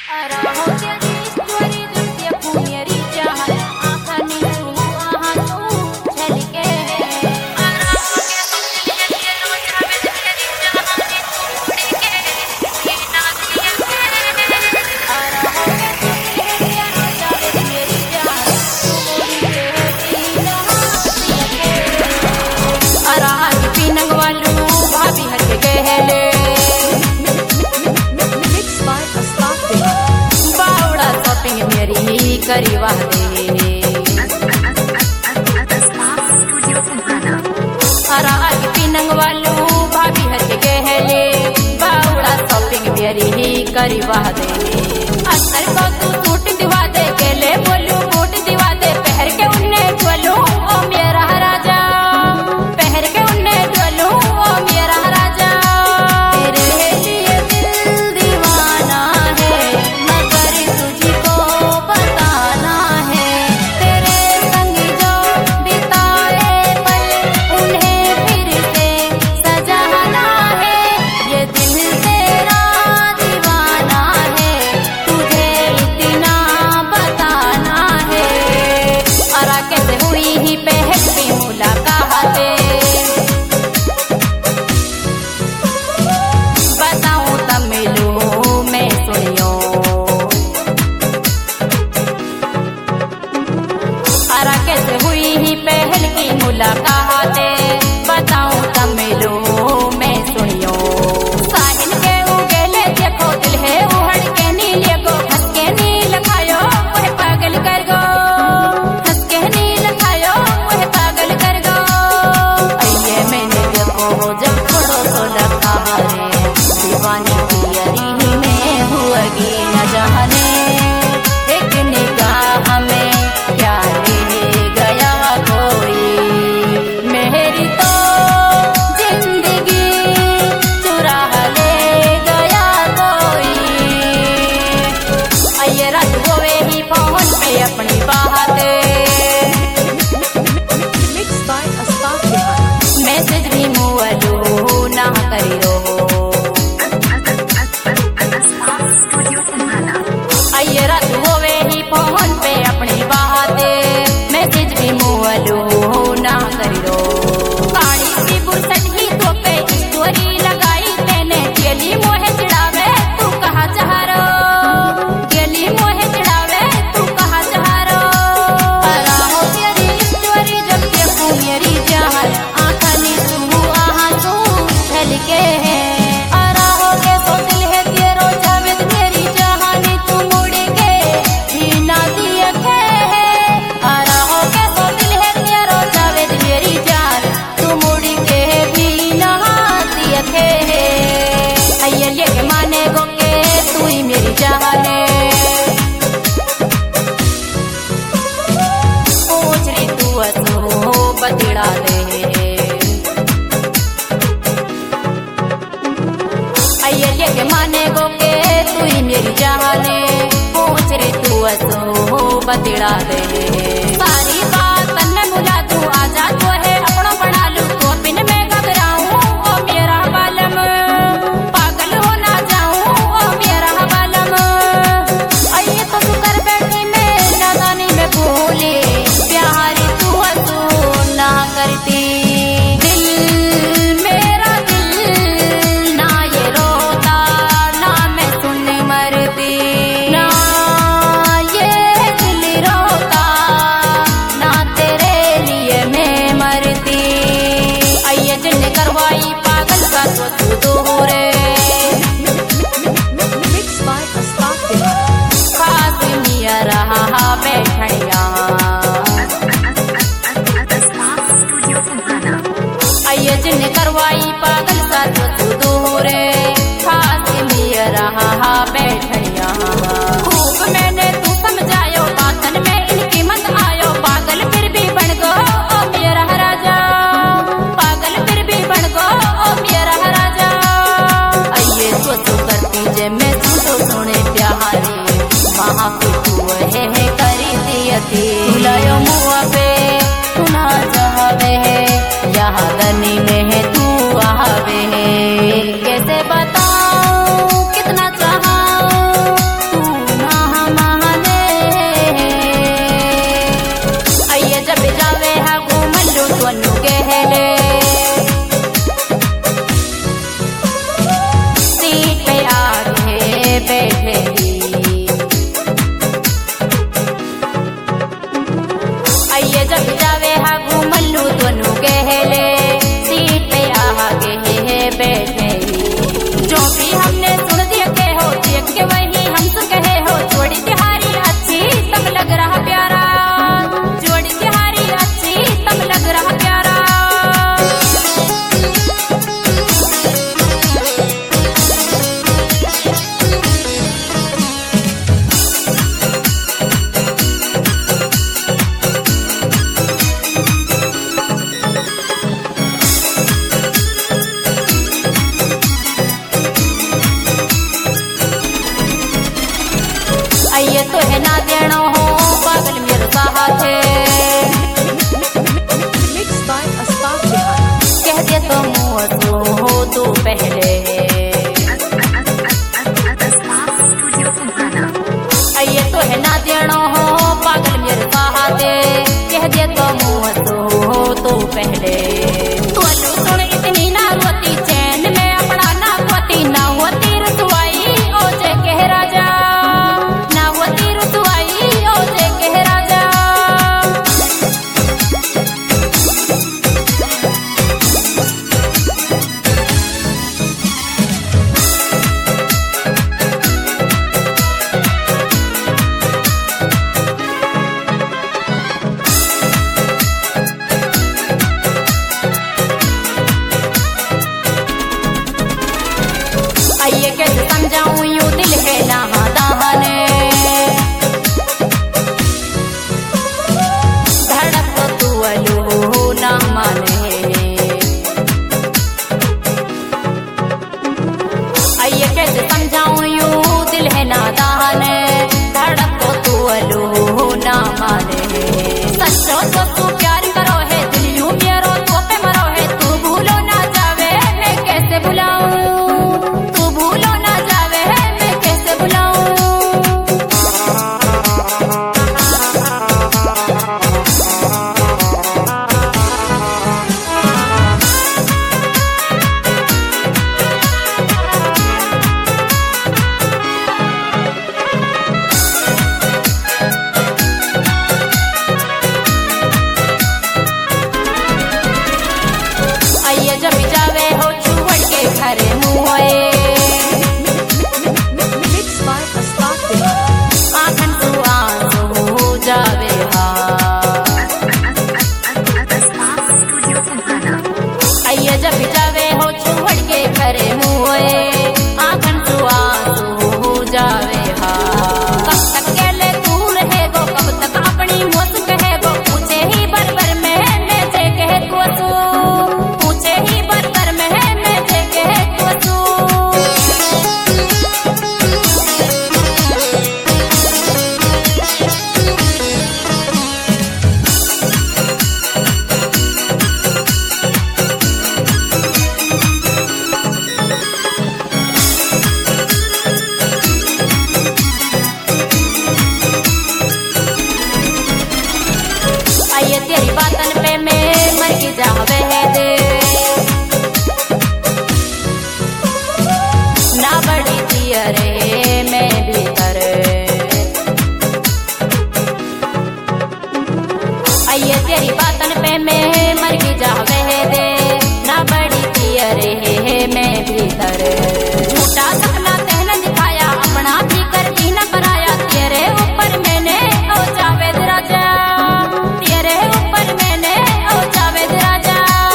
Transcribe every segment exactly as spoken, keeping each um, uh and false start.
करी वादे राज पिनंग वालू भाभी हज गहले बाउड़ा शॉपिंग मेरी ही करी वादे असर को तू सूट दिवा दे केले बोलू बूट दिवा दे पहर के उन्ने बोलू ओ मेरा राजा पहर के उन्ने बोलू ओ मेरा राजा तेरे लिए दिल दीवाना है मगर तुझको बताना है तेरे संग जो बिताए पल उन्हें फिर से सजाना है ये दिल तेरा दीवाना है तुझे इतना बताना है और कैसे हुई ही पहली मुलाकातें बताऊं तमिलू में सुनियो और कैसे हुई ही पहल की मुलाकातें बताऊं तमिलू में सुनियो साहिल के उगेले देखो दिल है उहड़ के नीले को हंस के नील खायो वह पागल कर गो हंस के नील खायो वह पागल कर गो अये मैंने देखो जब थोड़ो सो लगा रे दीवानी की अरी में हुएगी न जाने एक निगाह में क्या ले गया कोई मेरी तो जिंदगी चुरा ले गया कोई अये रात होवे ही फोन पे अपनी बातें मैसेज भी मुअलू ना करी रो अये रात होवे ही फोन पे अपनी बातें मैसेज भी मुअलू ना करी रो काली सी बुरसट ही तो पे स्टोरी लगाई तेने गेली मोहे चिड़ावे तू कहाँ चाह रो गेली मोहे चिड़ावे तू कहाँ चाह रो राहो तेरी स्टोरी जब देखूं मेरी जान आँखनी तू आहा तू छल के है राहो के सो दिल है तेरो जावेद मेरी जहानी तू मुड़ के भी ना दिए के है राहो के सो दिल है तेरो जावेद मेरी जान तू मुड़ के भी ना दिए के है अये ये के माने गो के तू ही मेरी जाने पूछ रही तू असो बतिड़ा दे अये ये के माने गो के तू ही मेरी जाने पूछ रे तू असो बतिड़ा दे सारी बात तन्ने मुला तू आजा तो है अपना बना लू तो बिन में घबराऊं ओ मेरा बालम पागल हो ना जाऊं ओ मेरा बालम अये तो तू कर बैठी मैं नादानी में भूली प्यारी तू असो ना करती दिल मेरा दिल ना ये रोता ना मैं सुनने मरती ना ये दिल रोता ना आइए तो है ना देना हो पागल मेरे साथ कह दे तो मुँह तो हो तू पहले आइए तो है ना देना हो पागल मेरे साथ कह दे तो मुँह तो हो तू पहले सुन इतनी ना रोती चैन में अपना ना होती ना होती रसवाई ओ जय कह राजा ना होती रसवाई ओ जय कह राजा आइए कैसे समझाऊं यूं दिल है नादान धड़क तो तू अलू ना माने आइए कैसे समझाऊं यूं दिल है नादान धड़क तो तू अलू ना माने सच्चो तो तू प्यार करो है दिल यूं मेरो तो पे मरो है तू भूलो ना जावे मैं कैसे बुलाऊं जब जावे हो छुवड़ के घरे मुए आखन तू आंसू हो जावे हा आइए जब जावे हो छुवड़ के घरे मुए आखन तू आंसू हो जावे हा कब तक अकेले तू रहेगो कब तक अपनी मौत कहेगो पूछे ही बरबर में मैं जे कहे तू पूछे ही बरबर में मैं जे कहे तू आइए तेरी बातन पे मैं मर के जावे दे ना बड़ी दियरे मैं भीतर आइए तेरी बातन पे मैं मर के जावे दे ना बड़ी दियरे मैं भीतर झूठा सपना तहने दिखाया अपना भी करती न बनाया तेरे ऊपर मैंने ओ जावेद राजा तेरे ऊपर मैंने ओ जावेद राजा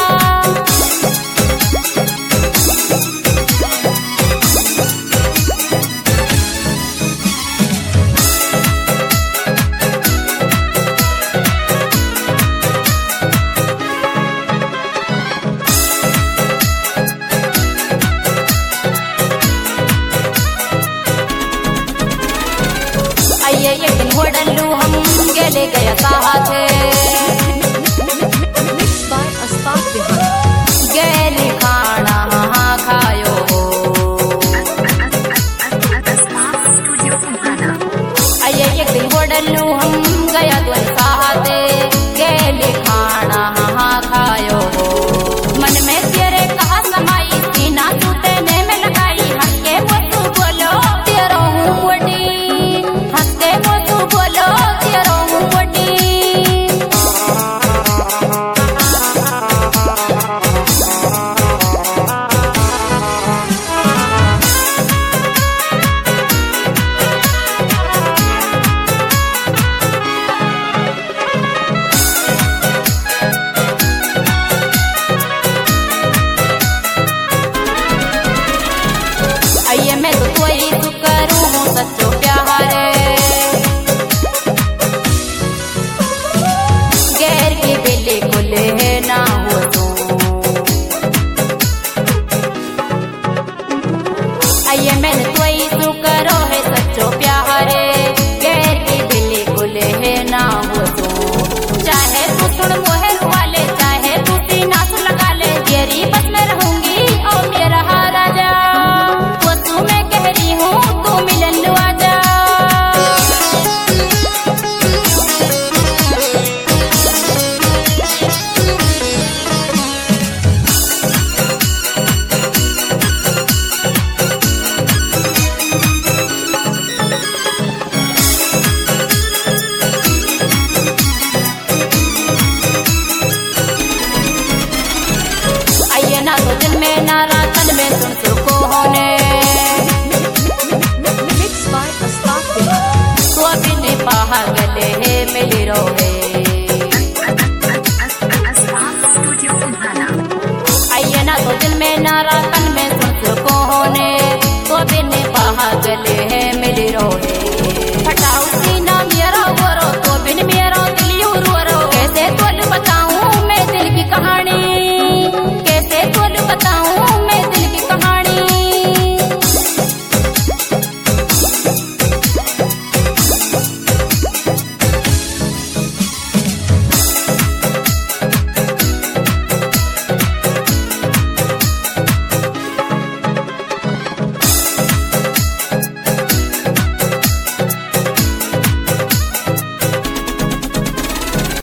आइए एक दिन होडलू हम गेले गया साथ गेली खाना खायो आइए एक दिन होडलू हम गया